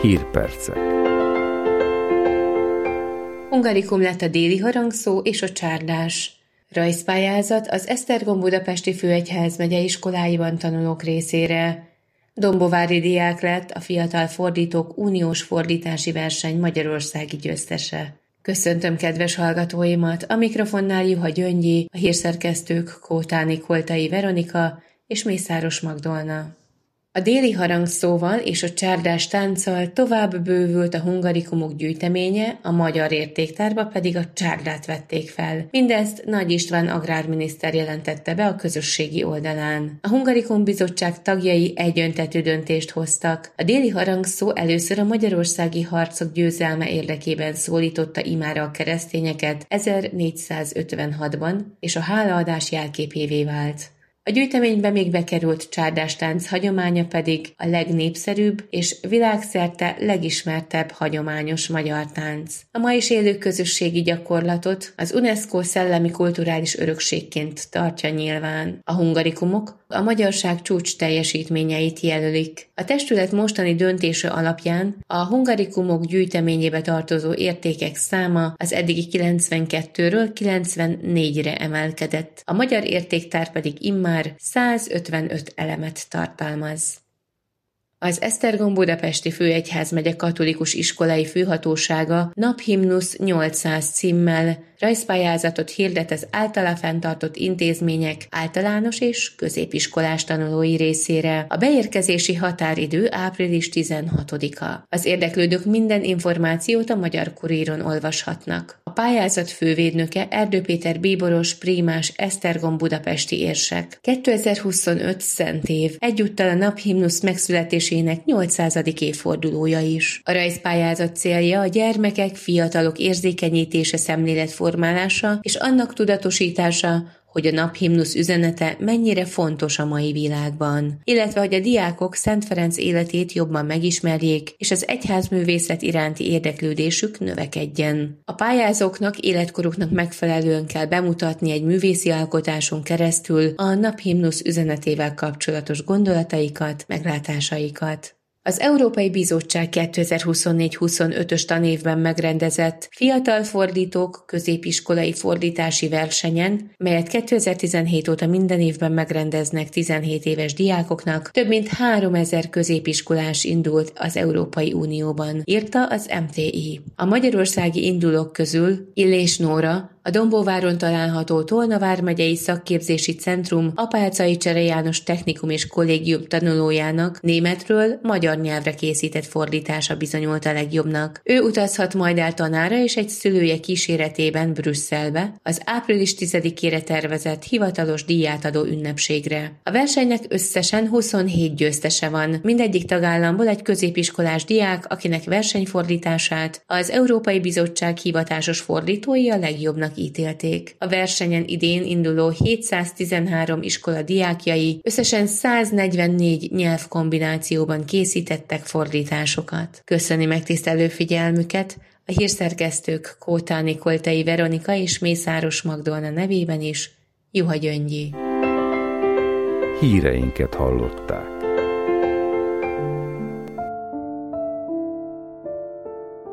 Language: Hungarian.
Hírpercek. Hungarikum lett a déli harangszó és a csárdás. Rajzpályázat az Esztergom budapesti főegyházmegye iskoláiban tanulók részére. Dombovári diák lett a Fiatal Fordítók uniós fordítási verseny magyarországi győztese. Köszöntöm kedves hallgatóimat, a mikrofonnál Juha Gyöngyi, a hírszerkesztők Kótáni Koltai Veronika és Mészáros Magdolna. A déli harangszóval és a csárdás tánccal tovább bővült a hungarikumok gyűjteménye, a magyar értéktárba pedig a csárdát vették fel. Mindezt Nagy István agrárminiszter jelentette be a közösségi oldalán. A Hungarikum bizottság tagjai egyöntetű döntést hoztak. A déli harangszó először a magyarországi harcok győzelme érdekében szólította imára a keresztényeket 1456-ban, és a hálaadás jelképévé vált. A gyűjteménybe még bekerült csárdás-tánc hagyománya pedig a legnépszerűbb és világszerte legismertebb hagyományos magyar tánc. A ma is élő közösségi gyakorlatot az UNESCO szellemi kulturális örökségként tartja nyilván. A hungarikumok a magyarság csúcs teljesítményeit jelölik. A testület mostani döntése alapján a hungarikumok gyűjteményébe tartozó értékek száma az eddigi 92-ről 94-re emelkedett. A magyar értéktár pedig immár 155 elemet tartalmaz. Az Esztergom budapesti főegyházmegye katolikus iskolai főhatósága Naphimnusz 800 címmel rajzpályázatot hirdet az általa fenntartott intézmények általános és középiskolás tanulói részére. A beérkezési határidő április 16-a. Az érdeklődők minden információt a Magyar Kuríron olvashatnak. A pályázat fővédnöke Erdő Péter bíboros prímás Esztergom budapesti érsek. 2025 szent év, egyúttal a Naphimnusz megszületésének 800. évfordulója is. A rajzpályázat célja a gyermekek, fiatalok érzékenyítése, szemléletformálása és annak tudatosítása, hogy a Naphimnusz üzenete mennyire fontos a mai világban, illetve hogy a diákok Szent Ferenc életét jobban megismerjék, és az egyházművészet iránti érdeklődésük növekedjen. A pályázóknak életkoruknak megfelelően kell bemutatni egy művészi alkotáson keresztül a Naphimnusz üzenetével kapcsolatos gondolataikat, meglátásaikat. Az Európai Bizottság 2024-25-ös tanévben megrendezett Fiatal Fordítók középiskolai fordítási versenyen, melyet 2017 óta minden évben megrendeznek 17 éves diákoknak, több mint 3000 középiskolás indult az Európai Unióban, írta az MTI. A magyarországi indulók közül Illés Nóra, a Dombóváron található Tolna vármegyei szakképzési centrum Apáczai Csere János Technikum és Kollégium tanulójának németről magyar nyelvre készített fordítása bizonyult a legjobbnak. Ő utazhat majd el tanára és egy szülője kíséretében Brüsszelbe, az április 10-ére tervezett hivatalos díjátadó ünnepségre. A versenynek összesen 27 győztese van, mindegyik tagállamból egy középiskolás diák, akinek versenyfordítását az Európai Bizottság hivatásos fordítói a legjobbnak ítélték. A versenyen idén induló 713 iskola diákjai összesen 144 nyelvkombinációban készítettek fordításokat. Köszöni megtisztelő figyelmüket a hírszerkesztők Kótáni Koltai Veronika és Mészáros Magdolna nevében is, Juha Gyöngyi. Híreinket hallották.